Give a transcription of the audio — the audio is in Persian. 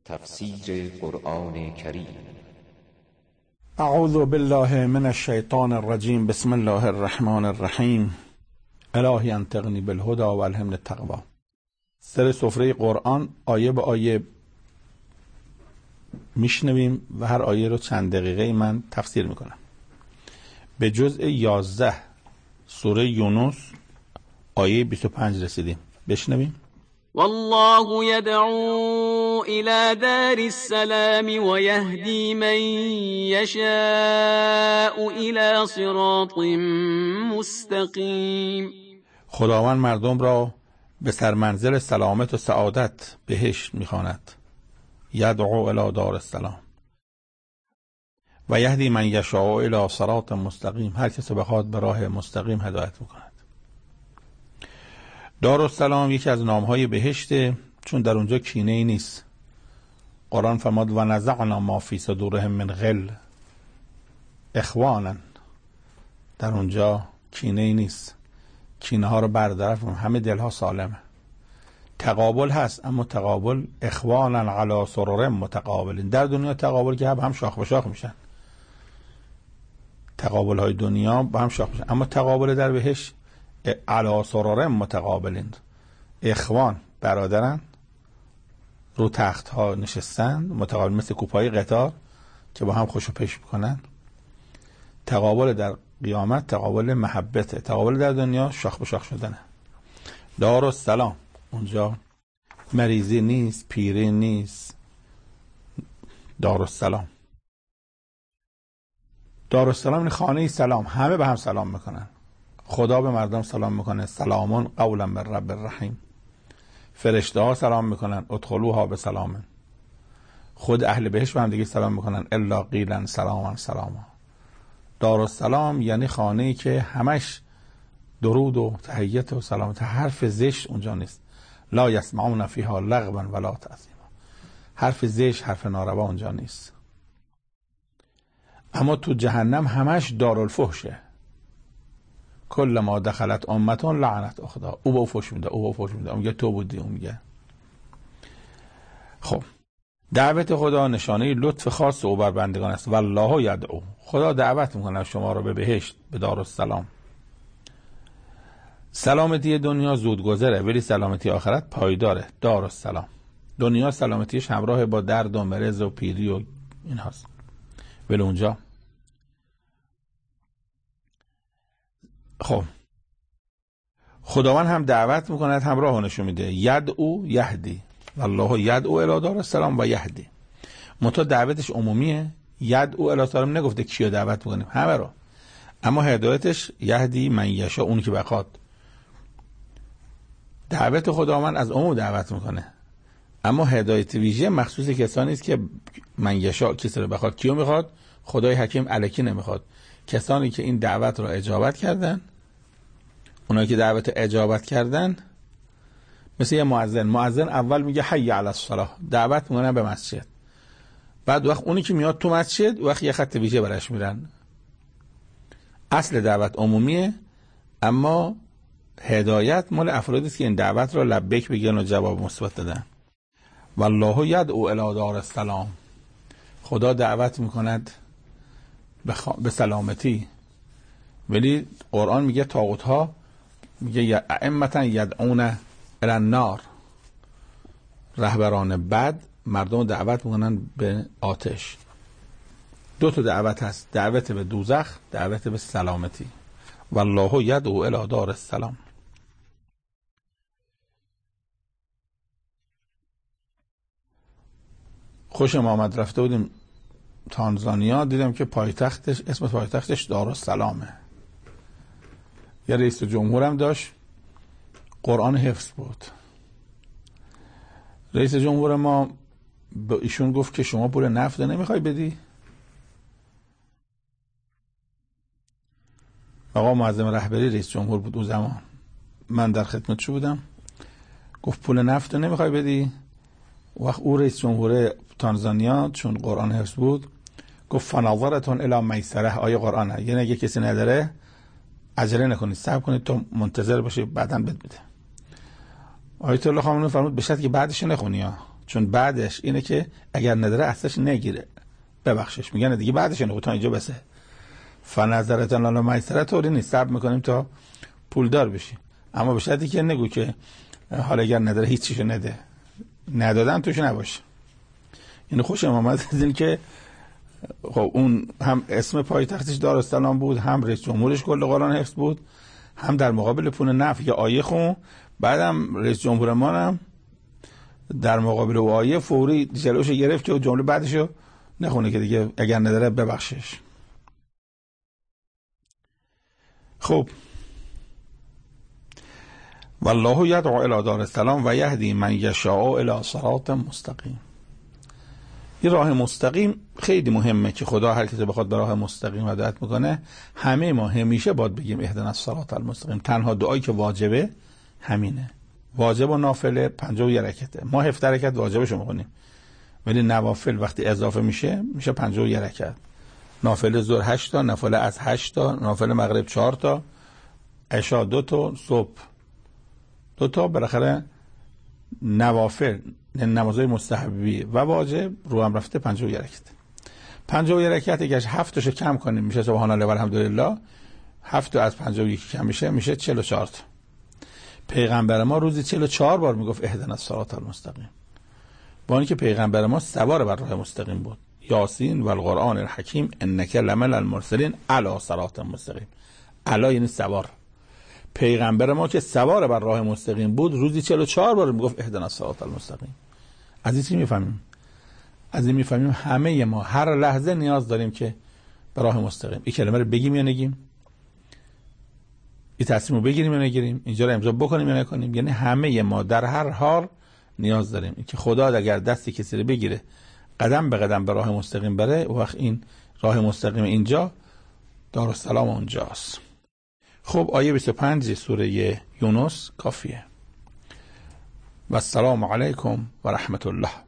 تفسیر قرآن کریم. اعوذ بالله من الشیطان الرجیم. بسم الله الرحمن الرحیم. الهی انطقنی بالهدی و الهمنی التقوی. سر سفره قرآن آیه به آیه میشنویم و هر آیه رو چند دقیقه من تفسیر میکنم. به جزء 11 سوره یونس آیه 25 رسیدیم. بشنویم. والله يدعو إلى دار السلام ويهدي من يشاء إلى صراط مستقيم. خداوند مردم را به سرمنزل سلامت و سعادت بهشت میخواند. یدعو الی دار السلام و یهدی من یشاء الی صراط مستقیم. هر کسی بخواد به راه مستقیم هدایت میکند. دارالسلام یکی از نامهای بهشته، چون در اونجا کینه ای نیست. قرآن فرمود و نزعنا ما فی صدورهم من غل اخوانا. در اونجا کینه ای نیست، کینه ها رو برطرف، همه دلها سالمه. تقابل هست، اما تقابل اخوانا علی سرر متقابلین. در دنیا تقابل که هم شاخ به شاخ میشن، تقابل های دنیا با هم شاخ میشن، اما تقابل در بهشت علی سرر متقابلین. اخوان برادرن، رو تخت ها نشستن متقابل، مثل کوپای قطار که با هم خوشو پیش میکنن. تقابل در قیامت تقابل محبته، تقابل در دنیا شاخ به شاخ شدنه. دارالسلام اونجا مریضی نیست، پیری نیست. دارالسلام، دارالسلام این خانه سلام، همه به هم سلام میکنن. خدا به مردم سلام میکنه، سلامون قولا من رب الرحیم. فرشته ها سلام میکنن، ادخلوها به سلام. خود اهل بهشت به هم دیگه سلام میکنن، الا قیلا سلاما سلاما. دارالسلام یعنی خانه‌ای که همش درود و تحیت و سلامت، حرف زشت اونجا نیست. لا یسمعون فیها لغوا ولا تأثیما. حرف زشت، حرف ناروا اونجا نیست. اما تو جهنم همش دارالفحشه. کل ما دخلت امتون لعنت اخدا. او به او فحش میده، او به او فحش میده، اون میگه تو بودی، اون میگه. خب دعوت خدا نشانه لطف خاص او بر بندگان است. والله یدعو، خدا دعوت میکنه شما رو به بهشت، به دارالسلام. سلامتی دنیا زودگذره ولی سلامتی آخرت پایداره. دارالسلام دنیا سلامتیش همراه با درد و مرض و پیری و این هاست، ولی اونجا خب خداوند هم دعوت میکند، همراه نشون میده. یدعو یهدی، والله یدعو الی دار السلام و یهدی. منتها دعوتش عمومیه. یدعو الی السلام نگفته کیو دعوت میکنیم، همه رو. اما هدایتش یهدی من یشاء، اون که بخواد. دعوت خداوند از عموم دعوت میکنه، اما هدایت ویژه مخصوص کسانی است که من یشاء، کسی رو بخواد. کیو میخواد؟ خدای حکیم الکی نمیخواد. کسانی که این دعوت رو اجابت کردن، اونایی که دعوت اجابت کردن، مثل یه مؤذن اول میگه حی علی الصلاة، دعوت میکنن به مسجد. بعد وقت اونی که میاد تو مسجد وقت یه خط ویژه براش میرن. اصل دعوت عمومیه، اما هدایت مال افرادی است که این دعوت رو لبیک بگن و جواب مثبت دادن. والله یدعو الی دار السلام، خدا دعوت میکند به سلامتی. ولی قرآن میگه طاغوت ها، میگه ائمة یدعون الی النار، رهبران بد مردم دعوت میکنن به آتش. دو تا دعوت هست، دعوت به دوزخ، دعوت به سلامتی. والله یدعو الی دار السلام. خوشم آمد، رفته بودیم تانزانیا، دیدم که پایتختش، اسم پایتختش دارالسلامه. یه رئیس جمهورم داشت، قرآن حفظ بود. رئیس جمهور ما به ایشون گفت که شما پول نفت نمیخوای بدی؟ آقا معظم رهبری رئیس جمهور بود اون زمان، من در خدمتش بودم. گفت پول نفت نمیخوای بدی؟ وقت او رئیس جمهور تانزانیا چون قرآن حفظ بود گفت فناظرتون الی میسره، آیه قرآنه، یعنی اگه کسی نداره عجله نکنید، صبر کنید تا منتظر باشید بعداً بده. آیت الله خامنه‌ای فرمود به شرطی که بعدش نخونی ها، چون بعدش اینه که اگر نداره اصلش نگیره، ببخشش، میگن دیگه بعدش اینه تا اینجا بسه. فنظرتن الی میسره طوری نیست، صبر میکنیم تا پولدار بشی، اما به شرطی که نگو که حالا اگر نداره هیچ چیشو نده، ندادن توش نباشه. یعنی خوشم آمد از این که خب اون هم اسم پایتختش دارالسلام بود، هم رئیس جمهورش کل قرآن حفظ بود، هم در مقابل پول نفع یا آیه خون، بعدم رئیس جمهور ما هم در مقابل او آیه فوری جلوش گرفت که جمله بعدشو نخونه که دیگه اگر نداره ببخشش. خب والله یدعو الی دار السلام و یهدی من یشاء الی صراط مستقیم. این راه مستقیم خیلی مهمه که خدا هر کسی بخواد به راه مستقیم هدایت میکنه. همه ما همیشه باید بگیم اهدنا الصراط المستقیم. تنها دعایی که واجبه همینه. واجب و نافله 51 رکعته. ما 17 رکعت واجبشو میکنیم، ولی نوافل وقتی اضافه میشه 51 رکعت. نافله ظهر 8 تا، نافله از 8 تا، نافله مغرب 4 تا، عشاء 2 تا، صبح 2 تا. بالاخره نوافل نمازهای مستحبی و واجب رو هم رفته 51 رکعت. 51 رکعت اگه 7 تاشو کم کنیم میشه سبحان الله و الحمدلله. 7 از 51 کم میشه 44 تا. پیغمبر ما روزی 44 بار میگفت اهدنا الصراط المستقیم، با اینکه پیغمبر ما سوار بر راه مستقیم بود. یاسین و القرآن الحکیم انک لمن المرسلین علی صراط مستقیم. علی یعنی سوار. پیغمبر ما که سوار بر راه مستقیم بود روزی 44 بار میگفت اهدنا الصراط المستقیم. از این چی میفهمیم؟ از این میفهمیم همه ما هر لحظه نیاز داریم که به راه مستقیم این کلمه رو بگیم یا نگیم، این تصمیم رو بگیریم یا نگیریم، اینجا رو امضا بکنیم یا نکنیم. یعنی همه ما در هر حال نیاز داریم که خدا اگر دستی کسی رو بگیره قدم به قدم به راه مستقیم بره، و وقت این راه مستقیم اینجا دارالسلام اونجاست. خب آیه 25 سوره یونس کافیه. و السلام علیکم و رحمت الله.